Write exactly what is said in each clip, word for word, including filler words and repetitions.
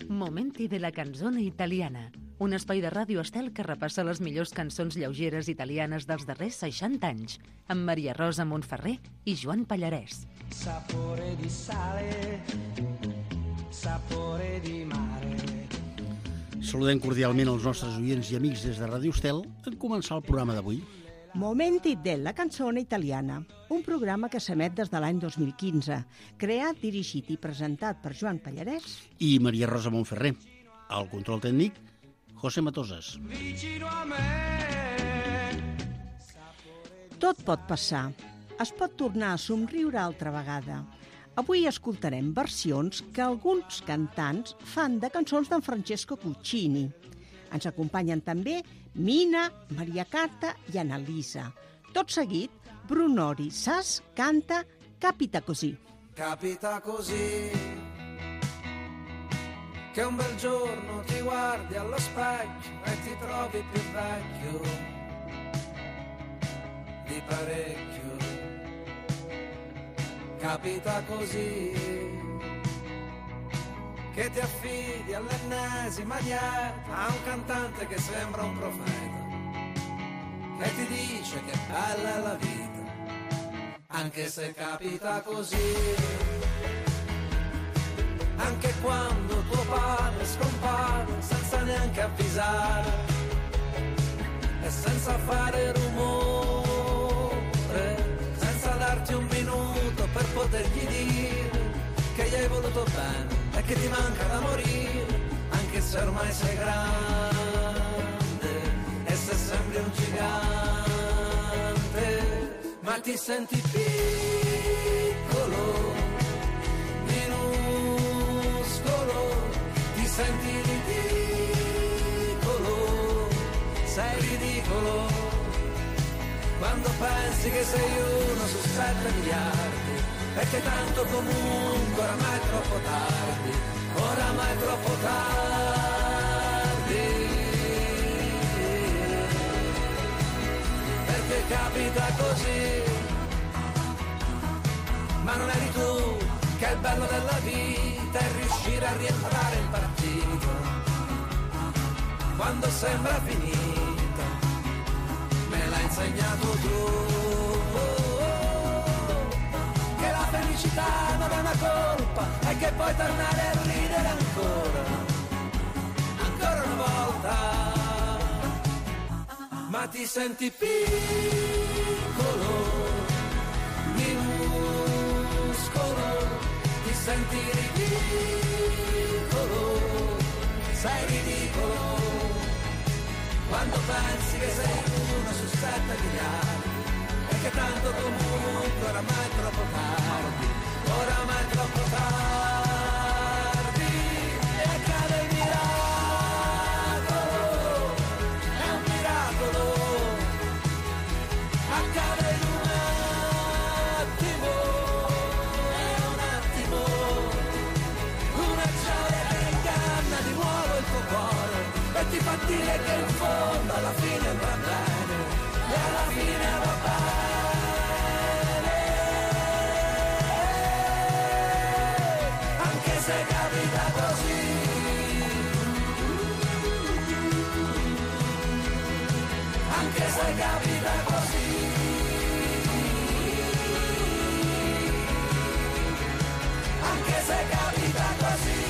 Momenti de la canzone italiana, un espai de ràdio Estel que repassa les millors cançons lleugeres italianes dels darrers seixanta anys, amb Maria Rosa Montferrer i Joan Pallarès. Sapore di sale, sapore di mare. Saludem cordialment els nostres oients i amics des de Ràdio Estel en començar el programa d'avui. Momenti della canzone italiana, un programa que s'emet des de l'any dos mil quinze, creat, dirigit i presentat per Joan Pallarès I Maria Rosa Montferrer. Al control tècnic, José Matoses. Tot pot passar. Es pot tornar a somriure altra vegada. Avui escoltarem versions que alguns cantants fan de cançons d'en Francesco Guccini. Ens acompanyen també Mina, Maria Carta i Annalisa. Tot seguit, Brunori Sas canta Capita così. Capita così che un bel giorno ti guardi allo specchio e ti trovi più vecchio di parecchio. Capita così che ti affidi all'ennesima dieta a un cantante che sembra un profeta, che ti dice che bella è la vita, anche se capita così. Anche quando tuo padre scompare senza neanche avvisare e senza fare rumore, senza darti un minuto per potergli dire che gli hai voluto bene e che ti manca da morire, anche se ormai sei grande e se sembri un gigante, ma ti senti piccolo, minuscolo, ti senti ridicolo, sei ridicolo, quando pensi che sei uno su sette miliardi, perché tanto comunque oramai è troppo tardi, oramai è troppo tardi, perché capita così, ma non eri tu che è il bello della vita è riuscire a rientrare in partita, quando sembra finita, me l'hai insegnato tu. La felicità non è una colpa e che puoi tornare a ridere ancora, ancora una volta, ma ti senti piccolo, minuscolo, ti senti ridicolo, sei ridicolo, quando pensi che sei uno su sette miliardi, perché tanto comunque oramai è troppo tardi, oramai è troppo tardi, e accade il miracolo, è un miracolo, accade in un attimo, è un attimo, una gioia che inganna di nuovo il tuo cuore e ti fa dire che in fondo alla fine va bene, e alla fine va bene. Se capita così, anche se capita così, anche se capita così,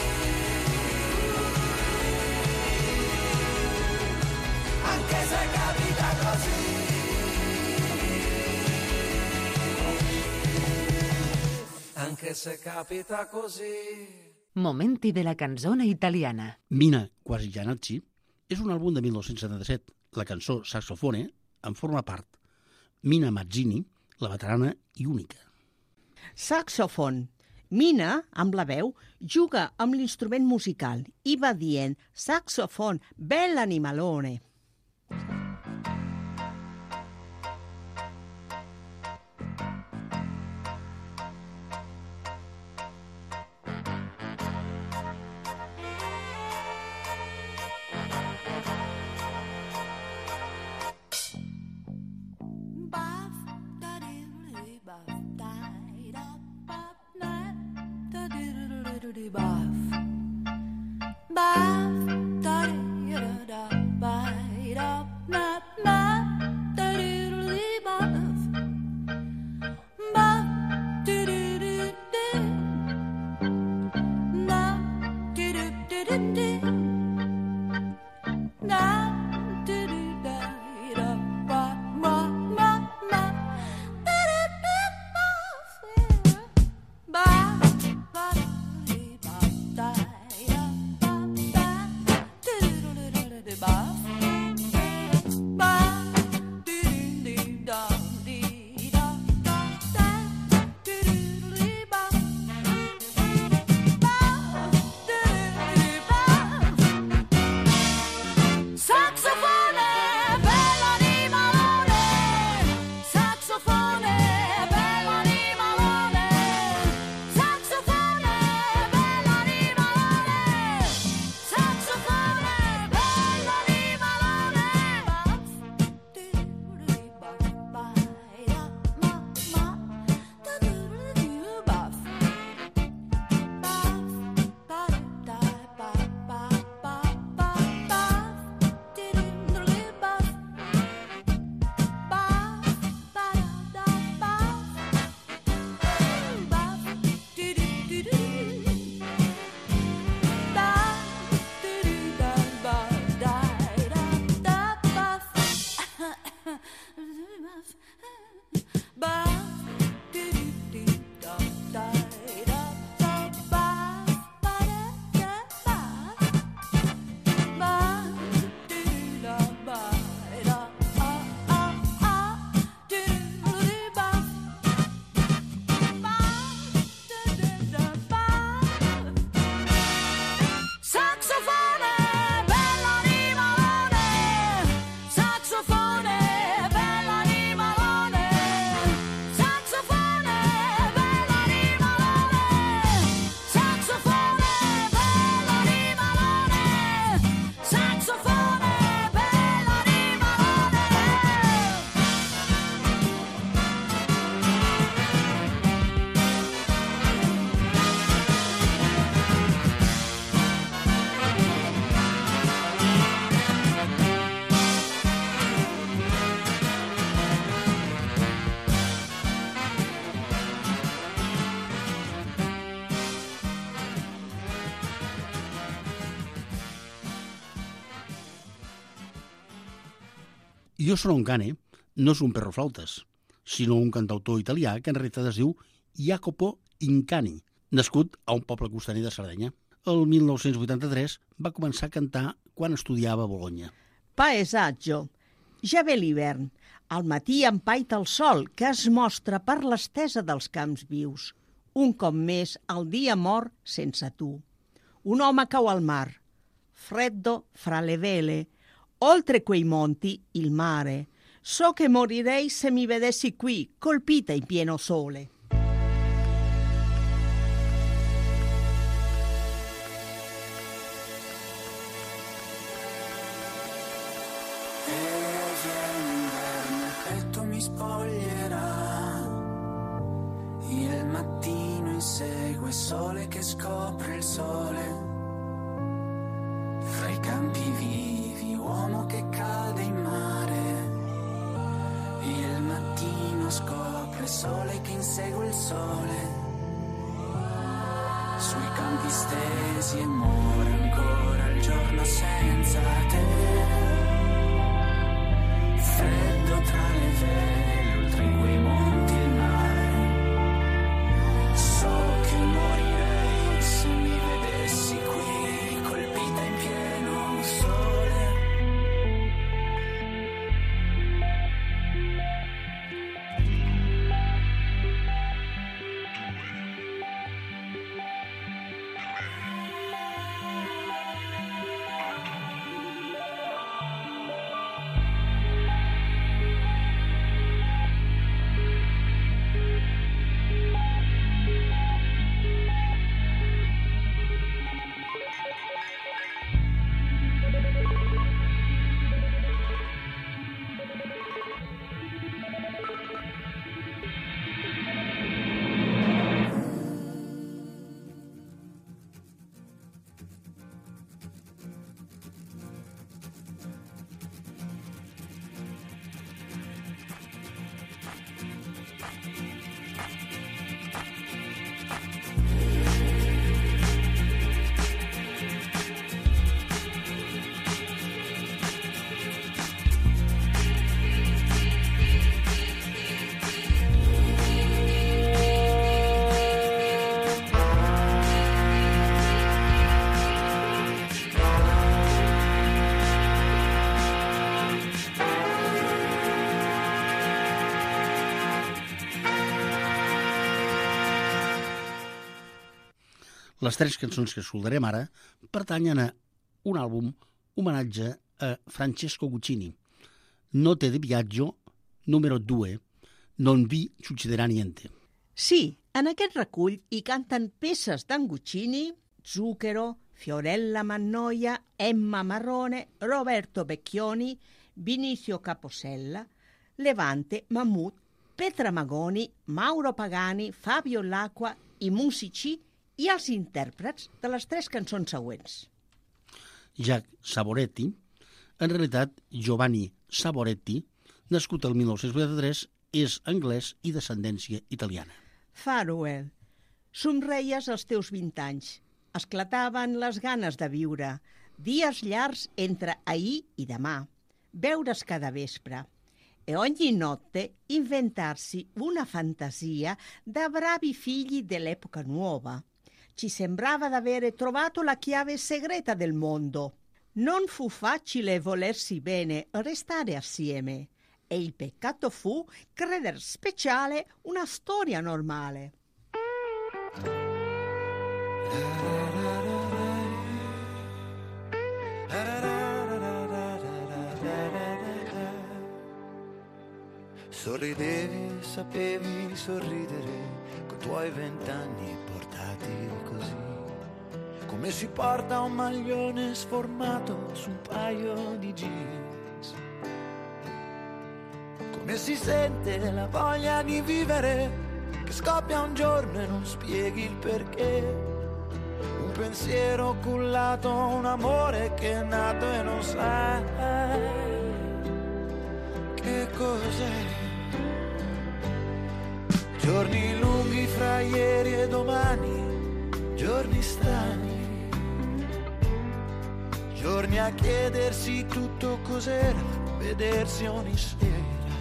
anche se capita così, anche se capita così. Momenti de la canzone italiana. Mina, quasi Gianacci, és un àlbum de mil nou-cents setanta-set. La cançó Saxofone en forma part. Mina Mazzini, la veterana i única. Saxofon. Mina, amb la veu, juga amb l'instrument musical i va dient «Saxofon, bell'animalone». Io sono un cane no és un perroflautes, sinó un cantautor italià que en realitat es diu Jacopo Incani, nascut a un poble costaner de Sardenya. El mil nou-cents vuitanta-tres va començar a cantar quan estudiava a Bologna. Paesaggio. Ja ve l'hivern. Al matí empaita el sol, que es mostra per l'estesa dels camps vius. Un cop més, el dia mor sense tu. Un home cau al mar. Freddo fra le vele. Oltre quei monti, il mare. So che morirei se mi vedessi qui, colpita in pieno sole. Spoglierà il mattino, insegue sole che scopre il sole fra i campi vivi, uomo che cade in mare. Il mattino scopre sole che insegue il sole sui campi stesi e muore ancora il giorno senza te. Freddo tra le vele, oltre quei monti il mare. So che morirei se mi vedessi qui, colpita in pieno sole. Les tres cançons que escoltarem ara pertanyen a un àlbum homenatge a Francesco Guccini. Note de viaggio número due, non vi succederà niente. Sí, en aquest recull hi canten peces d'en Guccini, Zucchero, Fiorella Mannoia, Emma Marrone, Roberto Becchioni, Vinicio Caposella, Levante, Mammut, Petra Magoni, Mauro Pagani, Fabio Lacqua, i músici i els intèrprets de les tres cançons següents. Jacques Savoretti, en realitat Giovanni Savoretti, nascut el mil nou-cents vuitanta-tres, és anglès i d'ascendència italiana. Farewell. Somreies als teus vint anys. Esclataven les ganes de viure. Dies llargs entre ahir i demà. Beure's cada vespre. E ogni notte inventarsi una fantasia da bravi figli dell'epoca nuova. Ci sembrava d'avere trovato la chiave segreta del mondo. Non fu facile volersi bene, restare assieme. E il peccato fu credere speciale una storia normale. Sorridevi, sapevi sorridere, coi tuoi vent'anni portati così, come si porta un maglione sformato su un paio di jeans, come si sente la voglia di vivere, che scoppia un giorno e non spieghi il perché, un pensiero cullato, un amore che è nato e non sai che cos'è. Giorni lunghi fra ieri e domani, giorni strani, giorni a chiedersi tutto cos'era, vedersi ogni sera,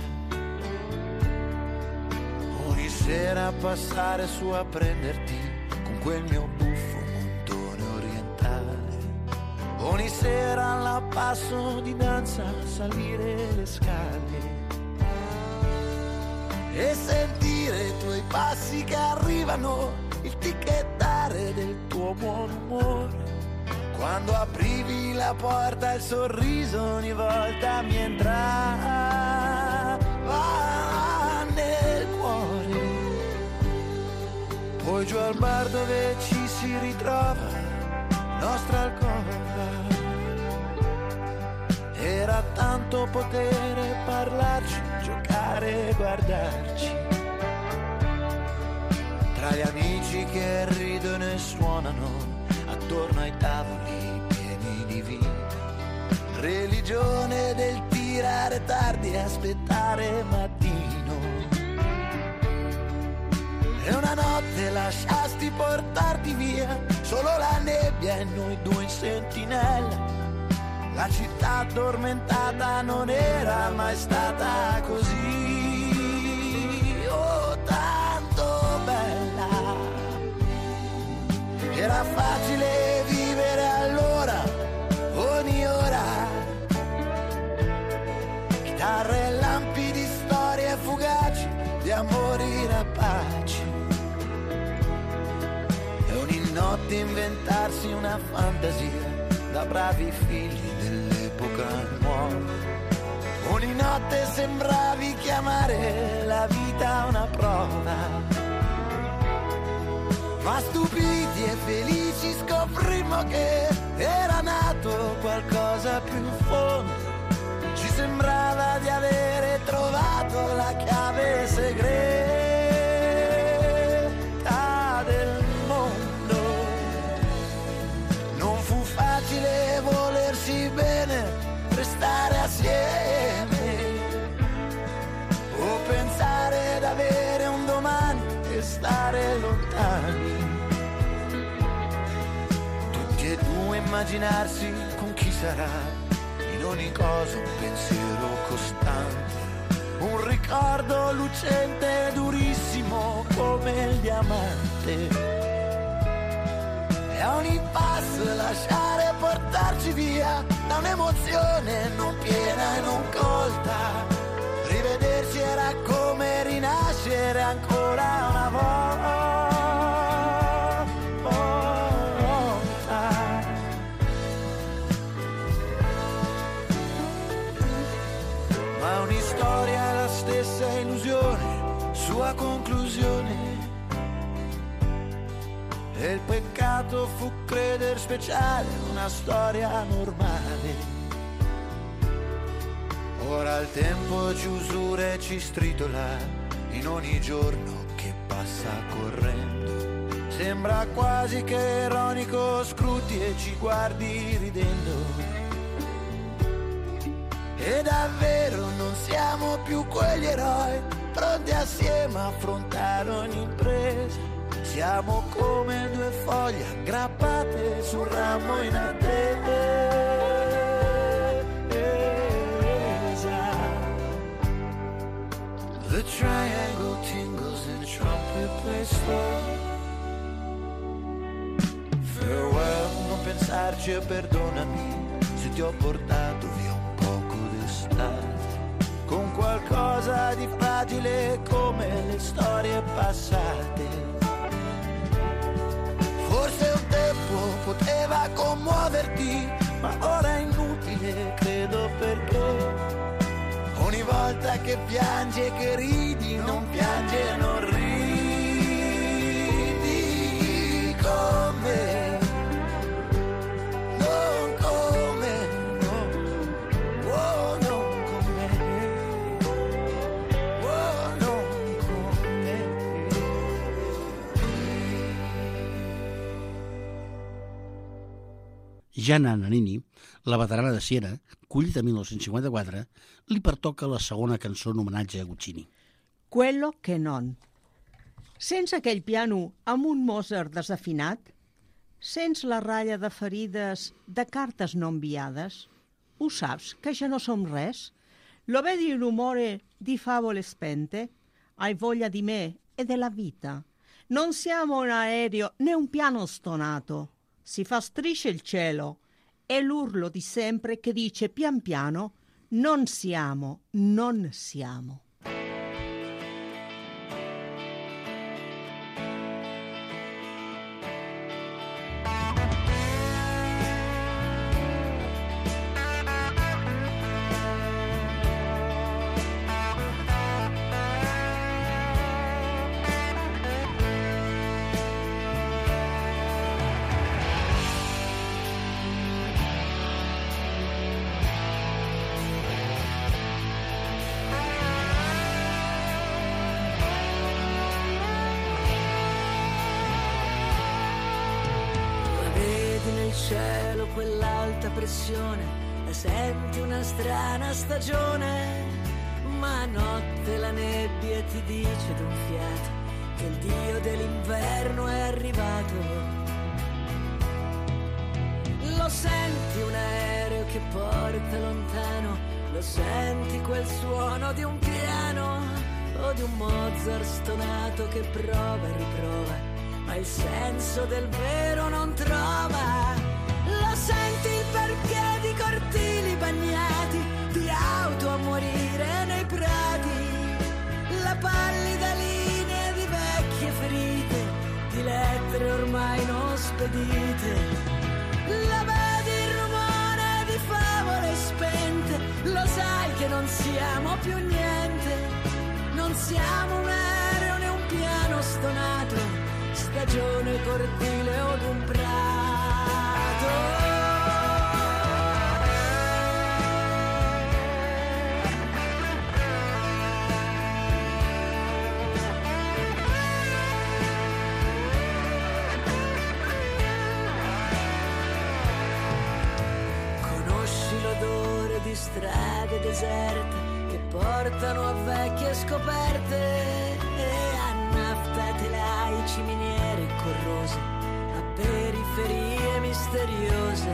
ogni sera a passare su a prenderti con quel mio buffo montone orientale, ogni sera alla passo di danza salire le scale e sentire i tuoi passi che arrivano, il ticchettare del tuo buon umore, quando aprivi la porta il sorriso ogni volta mi entrava nel cuore, poi giù al bar dove ci si ritrova, nostra alcova, era tanto potere parlarci, giocare e guardarci, tra gli amici che ridono e suonano attorno ai tavoli pieni di vino, religione del tirare tardi e aspettare mattino, e una notte lasciasti portarti via, solo la nebbia e noi due in sentinella. La città addormentata non era mai stata così, oh tanto bella. Era facile vivere allora, ogni ora. Chitarre e lampi di storie fugaci, di amori rapaci. E ogni notte inventarsi una fantasia da bravi figli dell'epoca nuova. Ogni notte sembravi chiamare la vita una prova, ma stupiti e felici scoprimmo che era nato qualcosa più in fondo. Ci sembrava di avere trovato la chiave segreta del mondo. Non fu facile volersi bene, restare assieme o pensare d'avere un domani e stare lontani. Tutti e due immaginarsi con chi sarà, in ogni cosa un pensiero costante, un ricordo lucente, durissimo come il diamante. E a ogni passo lasciare portarci via da un'emozione non piena e non colta. Rivederci era come rinascere ancora una volta. falsa illusione, sua conclusione. E il peccato fu creder speciale, una storia normale. Ora il tempo ci usura e ci stritola in ogni giorno che passa correndo. Sembra quasi che ironico scruti e ci guardi ridendo. E davvero non siamo più quegli eroi pronti assieme a affrontare ogni impresa. Siamo come due foglie aggrappate sul ramo in attesa. The triangle tingles and trumpet plays slow. Farewell, non pensarci e perdonami se ti ho portato via un poco d'estate, con qualcosa di fragile come le storie passate. Forse un tempo poteva commuoverti, ma ora è inutile, credo, perché ogni volta che piangi e che ridi, non piangi e non ridi come, non come, no, oh, non come, oh, non come. Gianna Nannini, la veterana de Siena, collita mil nou-cents cinquanta-quatre, li pertoca la segona cançó en homenatge a Guccini. Quello che non. Sents aquell piano amb un Mozart desafinat? Sents la ratlla de ferides de cartes no enviades? Ho saps, che ja no som res? Lo vedi l'umore di favole spente? Hai voglia di me e della vita? Non siamo un aereo né un piano stonato. Si fa strisce il cielo. È l'urlo di sempre che dice pian piano: non siamo, non siamo. Cielo quell'alta pressione, la senti una strana stagione, ma a notte la nebbia ti dice d'un fiato che il dio dell'inverno è arrivato. Lo senti un aereo che porta lontano, lo senti quel suono di un piano o di un Mozart stonato che prova e riprova, ma il senso del vero non trova. Lo senti il perché di cortili bagnati, di auto a morire nei prati, la pallida linea di vecchie ferite, di lettere ormai non spedite. La vedi il rumore di favole spente, lo sai che non siamo più niente, non siamo un aereo né un piano stonato, stagione cortile o d'un prato. Conosci l'odore di strade deserte che portano a vecchie scoperte e a nafta, telai, ciminiere corrose, a periferie misteriose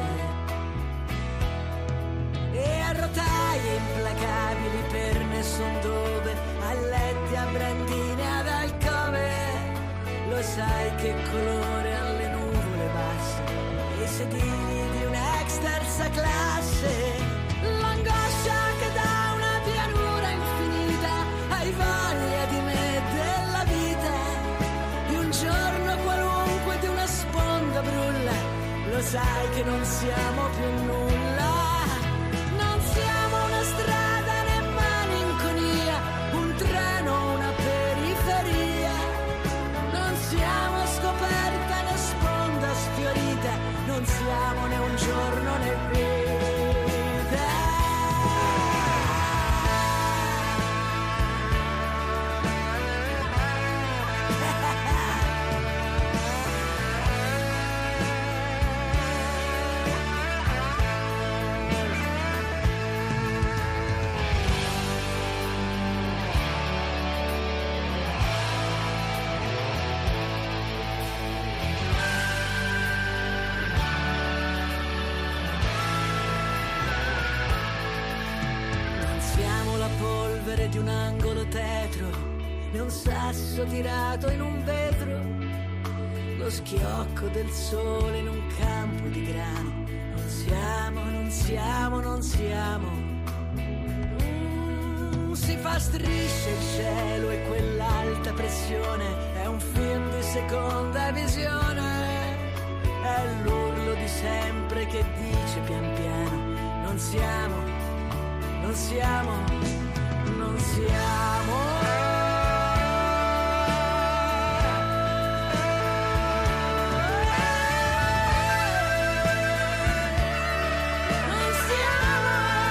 e a rotaie implacabili per nessun dove, a letti, a brandine, ad alcove. Lo sai che colore alle nuvole basse, i sedili di un'ex terza classe, l'angoscia che dà una pianura infinita, hai voglia di me, della vita, di un giorno qualunque, di una sponda brulla. Lo sai che non siamo più nulla, non siamo una strada né malinconia, un treno siamo né un giorno né vita. Di un angolo tetro, né un sasso tirato in un vetro, lo schiocco del sole in un campo di grano. Non siamo, non siamo, non siamo. Mm, si fa strisce il cielo e quell'alta pressione è un film di seconda visione. È l'urlo di sempre che dice pian piano: non siamo, non siamo. Non siamo. Non siamo.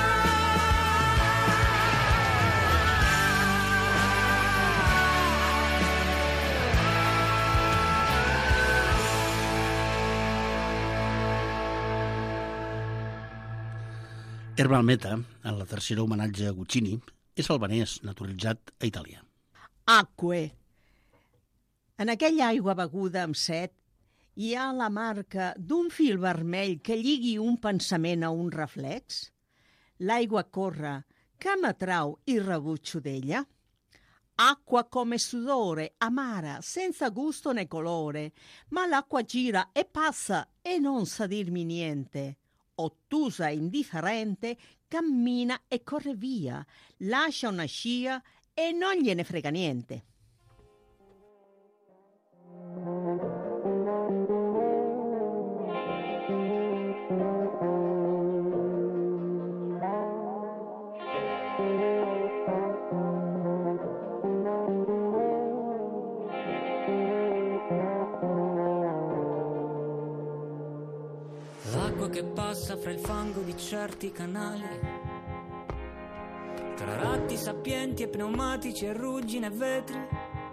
Ermal Meta, en la tercera homenatge a Guccini, és albanès, naturalitzat a Itàlia. Acque. En aquella aigua beguda amb set hi ha la marca d'un fil vermell que lligui un pensament a un reflex? L'aigua corre, que m'atrau i rebutxo d'ella? Acqua come sudore, amara, senza gusto né colore, ma l'acqua gira e passa e non sa dirmi niente. Ottusa e indifferente, cammina e corre via, lascia una scia e non gliene frega niente. L'acqua che passa fra il fango di certi canali, tra ratti sapienti e pneumatici e ruggine e vetri.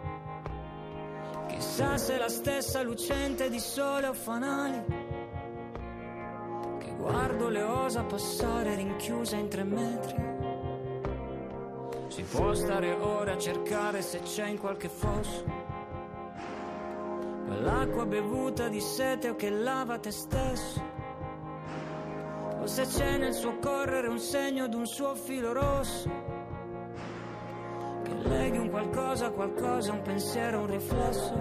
Chissà se è la stessa lucente di sole o fanali, che guardo le osa passare rinchiuse in tre metri. Si può stare ore a cercare se c'è in qualche fosso quell'acqua bevuta di sete o che lava te stesso, o se c'è nel suo correre un segno d'un suo filo rosso che leghi un qualcosa a qualcosa, un pensiero, un riflesso.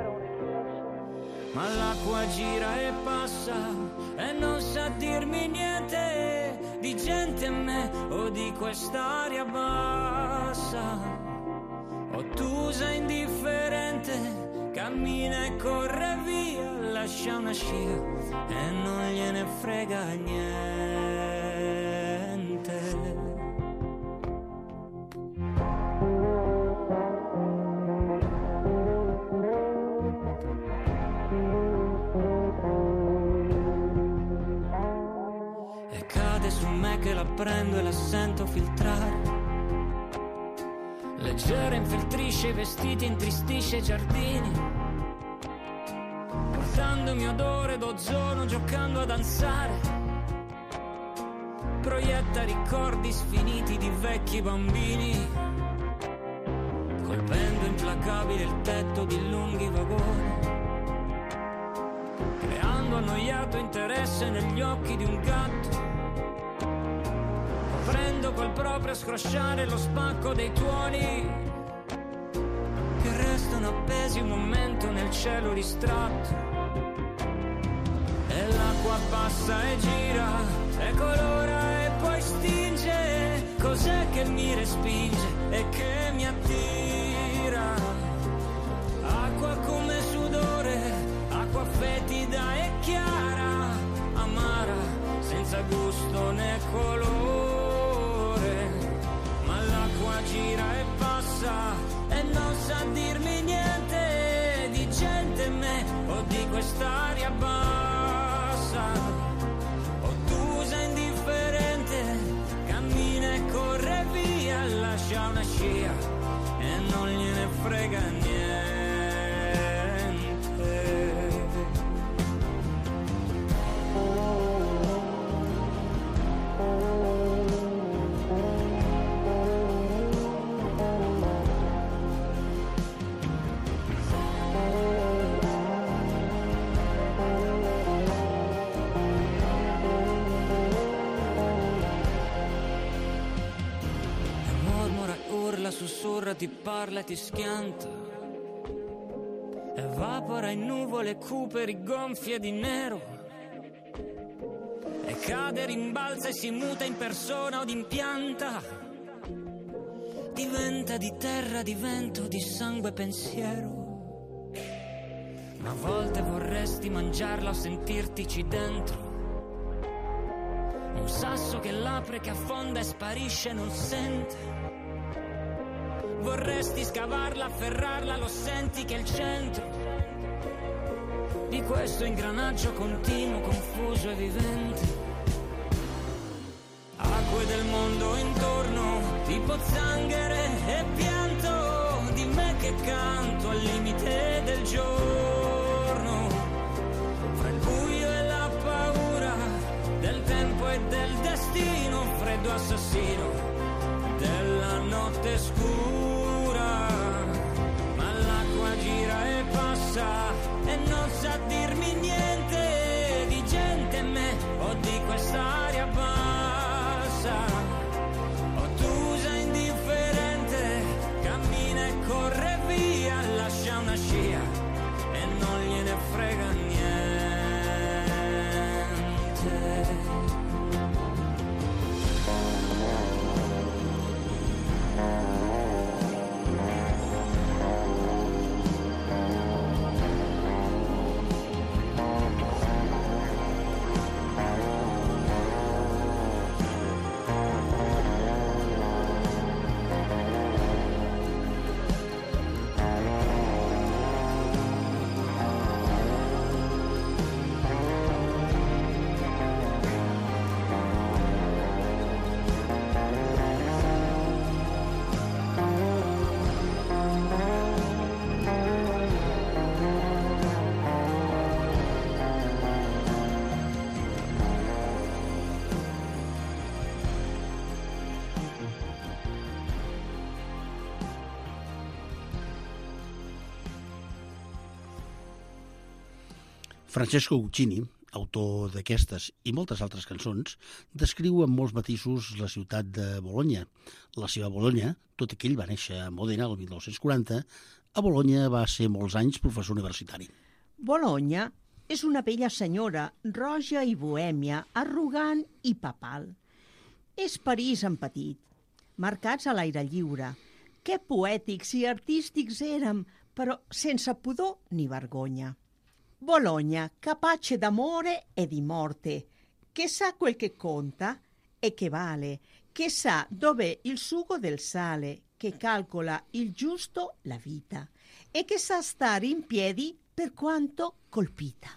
Ma l'acqua gira e passa e non sa dirmi niente di gente e me o di quest'aria bassa, ottusa e indifferente, cammina e corre via, lascia una scia e non gliene frega niente. E cade su me che la prendo e la sento filtrare, leggera infiltrisce i vestiti, intristisce i giardini, portandomi odore d'ozono, giocando a danzare, proietta ricordi sfiniti di vecchi bambini, colpendo implacabile il tetto di lunghi vagoni, creando annoiato interesse negli occhi di un gatto, coprendo col proprio scrosciare lo spacco dei tuoni che restano appesi un momento nel cielo distratto. E l'acqua passa e gira e colora e poi stinge. Cos'è che mi respinge e che mi attira? Acqua come sudore, acqua fetida e chiara, amara, senza gusto né colore. Ma l'acqua gira e passa e non sa dirmi niente di gente e me o di quest'aria bassa, natura ti parla e ti schianta, evapora in nuvole cupe rigonfie di nero, e cade, rimbalza e si muta in persona o d'impianta, diventa di terra, di vento, di sangue pensiero. Ma a volte vorresti mangiarla o sentirtici dentro, un sasso che l'apre, che affonda e sparisce e non sente. Vorresti scavarla, afferrarla, lo senti che è il centro di questo ingranaggio continuo, confuso e vivente. Acque del mondo intorno, tipo zanzare e pianto di me che canto al limite del giorno, fra il buio e la paura del tempo e del destino, freddo assassino della notte scura. Ma l'acqua gira e passa e non sa dirmi niente di gente e me o di quest'aria bassa, ottusa, indifferente, cammina e corre via, lascia una scia e non gliene frega niente. Francesco Guccini, autor d'aquestes i moltes altres cançons, descriu amb molts matisos la ciutat de Bologna. La seva Bologna, tot i que ell va néixer a Modena el mil nou-cents quaranta, a Bologna va ser molts anys professor universitari. Bologna és una bella senyora, roja i bohèmia, arrogant i papal. És París en petit, marcats a l'aire lliure. Que poètics i artístics érem, però sense pudor ni vergonya. Bologna, capace d'amore e di morte, che sa quel che conta e che vale, che sa dov'è il sugo del sale, che calcola il giusto la vita e che sa stare in piedi per quanto colpita.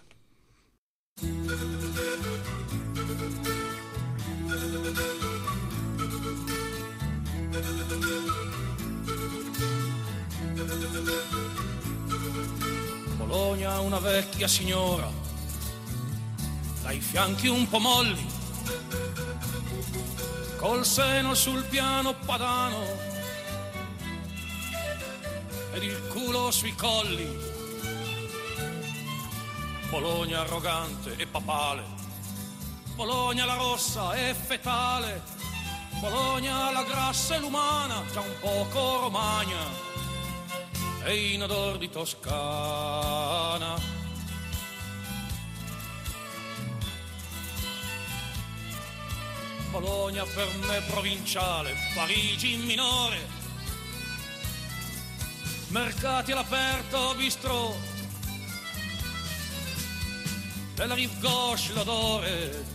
Bologna, una vecchia signora, dai fianchi un po' molli, col seno sul piano padano ed il culo sui colli. Bologna arrogante e papale, Bologna la rossa e fetale, Bologna la grassa e l'umana, già un poco romagna e in odor di Toscana. Bologna per me provinciale, Parigi minore, mercati all'aperto, bistrò, della rive gauche l'odore,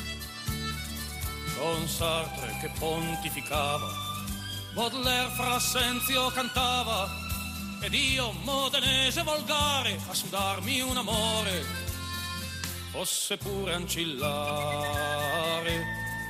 con Sartre che pontificava, Baudelaire fra Senzio cantava, ed io, modenese volgare, a sudarmi un amore, fosse pure ancillare.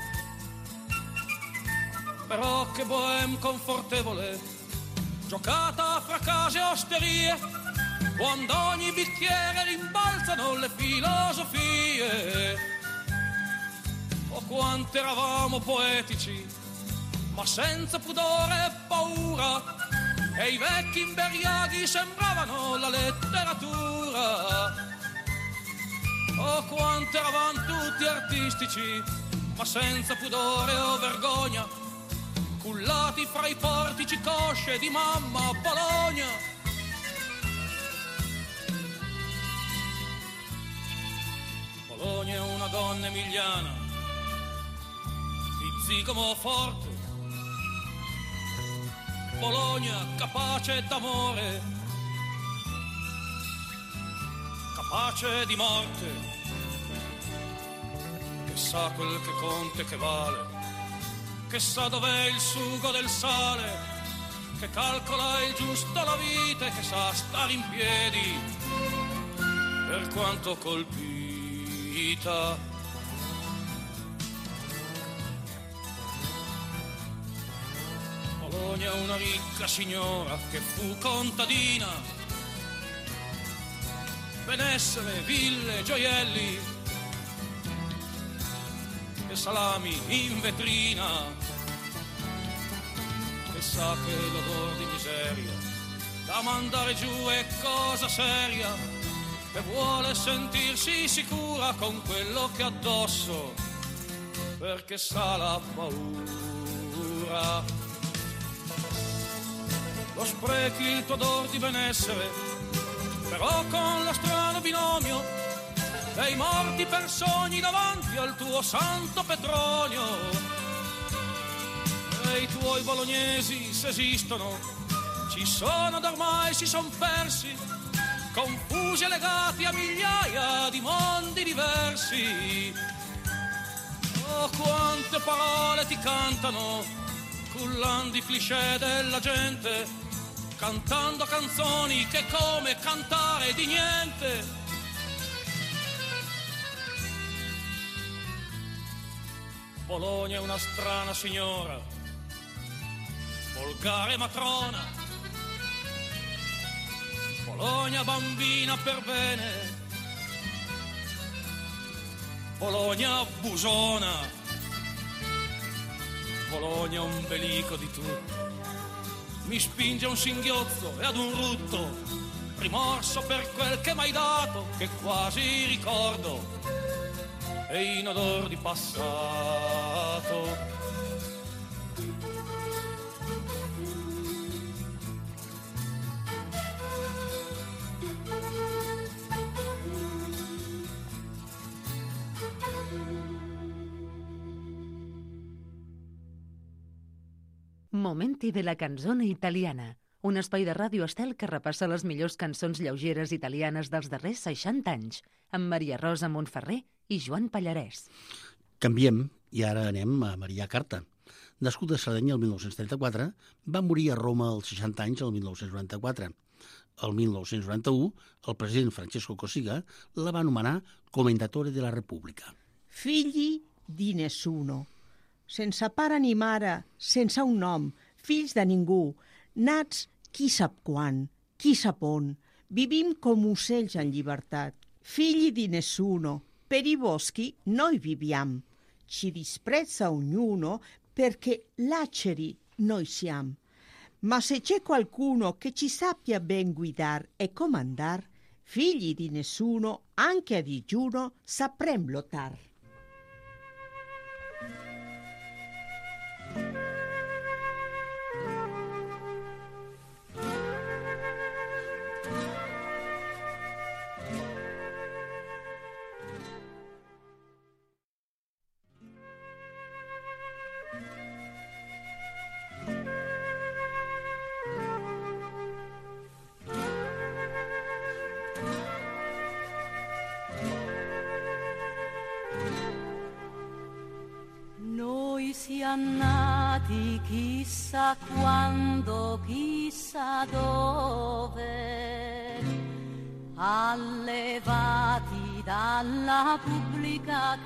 Però che bohème confortevole, giocata fra case e osterie, quando ogni bicchiere rimbalzano le filosofie. Oh, quanto eravamo poetici, ma senza pudore e paura, e i vecchi imberiaghi sembravano la letteratura. Oh, quanto eravamo tutti artistici, ma senza pudore o vergogna, cullati fra i portici cosce di mamma Bologna. Bologna è una donna emiliana, di zigomo forte. Bologna capace d'amore, capace di morte, che sa quel che conta e che vale, che sa dov'è il sugo del sale, che calcola il giusto alla vita e che sa stare in piedi per quanto colpita. Bologna è una ricca signora che fu contadina, benessere, ville, gioielli e salami in vetrina, che sa che l'odor di miseria da mandare giù è cosa seria, e vuole sentirsi sicura con quello che ha addosso, perché sa la paura. Lo sprechi il tuo odor di benessere, però con lo strano binomio dei morti per sogni davanti al tuo santo Petronio. E i tuoi bolognesi, se esistono, ci sono da ormai, si son persi, confusi e legati a migliaia di mondi diversi. Oh, quante parole ti cantano, cullando i cliché della gente, cantando canzoni che come cantare di niente. Bologna è una strana signora, volgare matrona. Bologna bambina per bene, Bologna busona, Bologna ombelico di tutto. Mi spinge a un singhiozzo e ad un rutto, rimorso per quel che m'hai dato, che quasi ricordo, e in odor di passato. Momenti de la canzone italiana, un espai de Ràdio Estel que repassa les millors cançons lleugeres italianes dels darrers seixanta anys, amb Maria Rosa Montferrer i Joan Pallarès. Canviem i ara anem a Marià Carta. Nascut a Sardenya el mil nou-cents trenta-quatre, va morir a Roma als seixanta anys el mil nou-cents noranta-quatre. El mil nou-cents noranta-u, el president Francesco Cossiga la va anomenar Commendatore della Repubblica. Figli di nessuno. Sense pare ni mare, sense un nom, fills de ningú, nats qui sap quan, chi sap on, vivim com ocells en llibertat. Figli di nessuno, per i boschi noi viviam, ci disprezza ognuno perché laceri noi siam. Ma se c'è qualcuno che ci sappia ben guidar e comandar, figli di nessuno, anche a digiuno saprem lotar. Siamo nati chissà quando, chissà dove, allevati dalla pubblica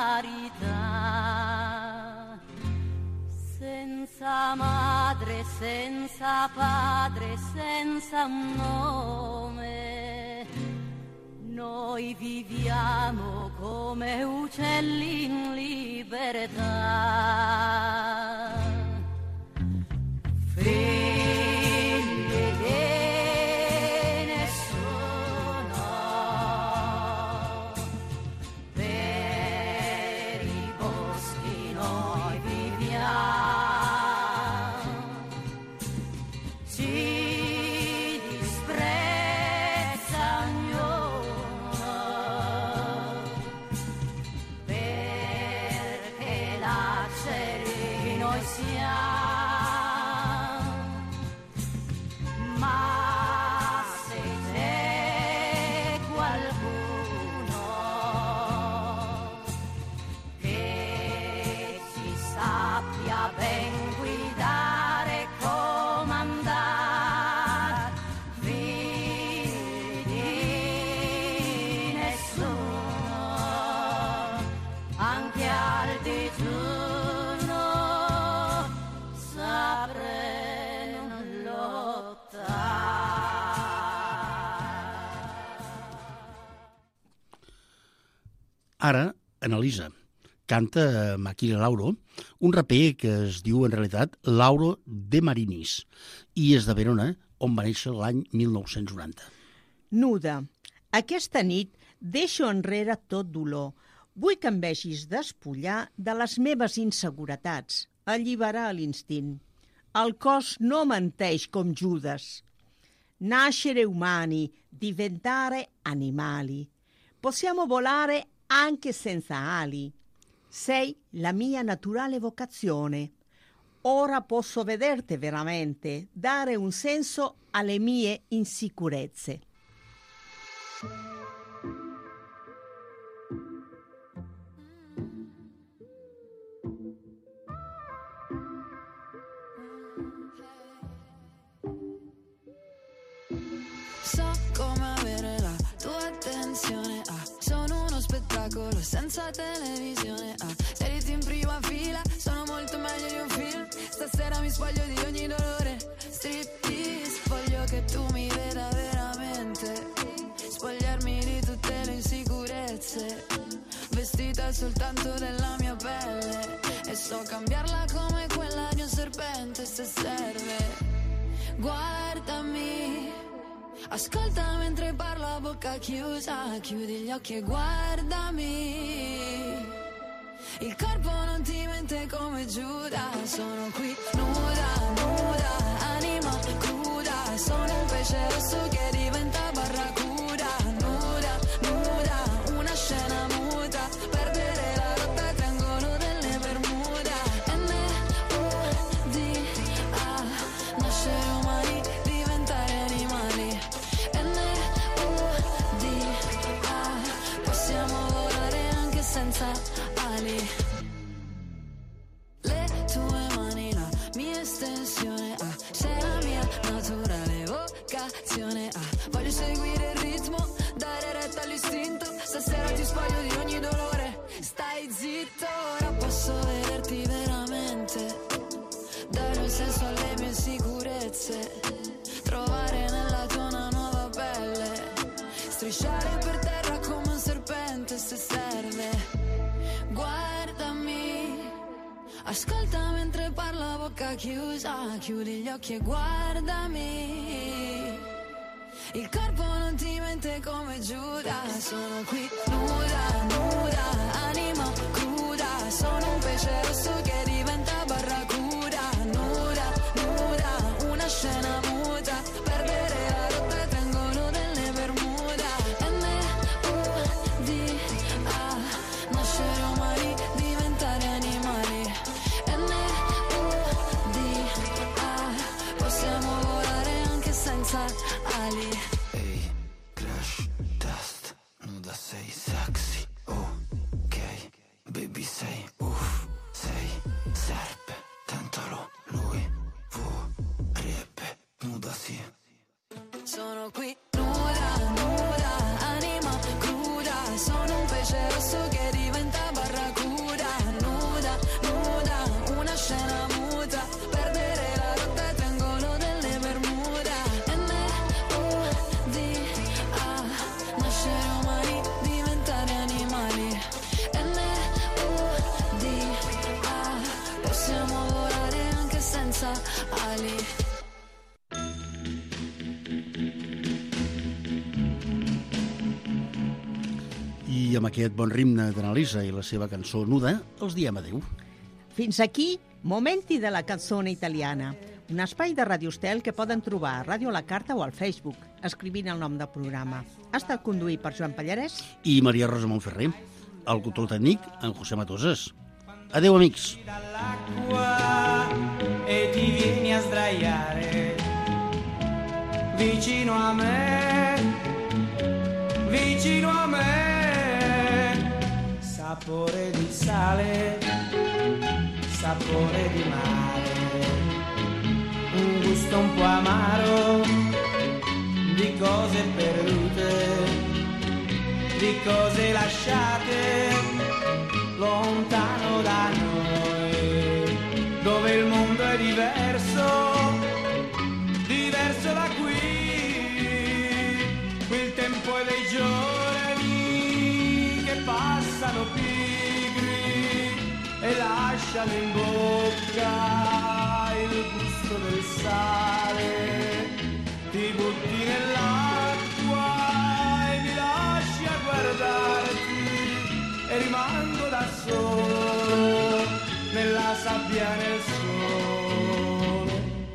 carità, senza madre, senza padre, senza un nome. Noi viviamo come uccelli in libertà, figli che ne sono, per i boschi noi viviamo. siamo, ma se c'è qualcuno che ci sappia ben guidare, comandare, figli di nessuno, anche al digiuno sapremo lottare. Ara, Annalisa, canta Maquila Lauro, un raper que es diu en realitat Lauro de Marinis i és de Verona, on va néixer l'any mil nou-cents noranta. Nuda, aquesta nit deixo enrere tot dolor. Vull que em vegis despullar de les meves inseguretats, alliberar l'instint. El cos no menteix com Judas. Nascere umani, diventare animali. Possiamo volare anche senza ali. Sei la mia naturale vocazione. Ora posso vederti veramente, dare un senso alle mie insicurezze. So come avere la tua attenzione, ah, sono uno spettacolo senza televisione, ah, sediti in prima fila, sono molto meglio di un film, stasera mi spoglio di ogni dolore, striptease, voglio che tu mi veda veramente, spogliarmi di tutte le insicurezze, vestita soltanto della mia pelle, e so cambiarla come quella di un serpente se serve. Guardami, ascolta mentre parlo a bocca chiusa, chiudi gli occhi e guardami. Il corpo non ti mente come Giuda, sono qui nuda, nuda, anima cruda, sono un pesce rosso che diventa barracuda, nuda, nuda, una scena muta, perdere la rotta triangolo delle Bermuda, N U D A, nascere umani, diventare animali, N U D A, possiamo volare anche senza ali. Le tue mani, la mia estensione, ah, sei la mia naturale vocazione, ah, voglio seguire il ritmo, dare retta all'istinto, stasera ti spoglio di ogni dolore, stai zitto, ora posso vederti veramente, dare un senso alle mie insicurezze, trovare nella tua una nuova pelle, strisciare per terra come un serpente se serve. Guardami, ascolta mentre parlo a bocca chiusa, chiudi gli occhi e guardami. Il corpo non ti mente come Giuda, sono qui nuda, nuda, anima cruda, sono un pesce rosso che diventa barracuda, nuda, nuda, una scena muta, perdere la rotta triangolo delle Bermuda, N U D A, nascere umani, diventare animali, N U D A, possiamo volare anche senza ali. Ehi, crash test, nuda sei sexy, ok, baby sei uff, sei serpe, tentalo, lui vorrebbe, nuda sì. Sono qui nuda, nuda, anima cruda, sono un pesce rosso che diventa barracuda, nuda, nuda, una scena muta, perdere la rotta triangolo delle Bermuda, N U D A, nascere umani, diventare animali, N U D A, possiamo volare anche senza ali. I amb aquest bon ritme d'Annalisa i la seva cançó Nuda, els diem adeu. Fins aquí, Momenti de la canzone italiana, un espai de Radio Estel que poden trobar a Ràdio a la Carta o al Facebook, escrivint el nom del programa. Ha estat conduït per Joan Pallarès I Maria Rosa Montferrer. El control tècnic, en José Matoses. Adeu, amics. Dall'acqua e ti vieni a sdraiare vicino a me, vicino a me. Sapore di sale, sapore di mare, un gusto un po' amaro di cose perdute, di cose lasciate lontano da noi, dove il mondo è diverso, diverso da qui. Qui il tempo è dei giorni che passano pigri e lasciano in bocca il gusto del sale. Ti butti nell'acqua e mi lasci a guardarti e rimango da solo nella sabbia, nella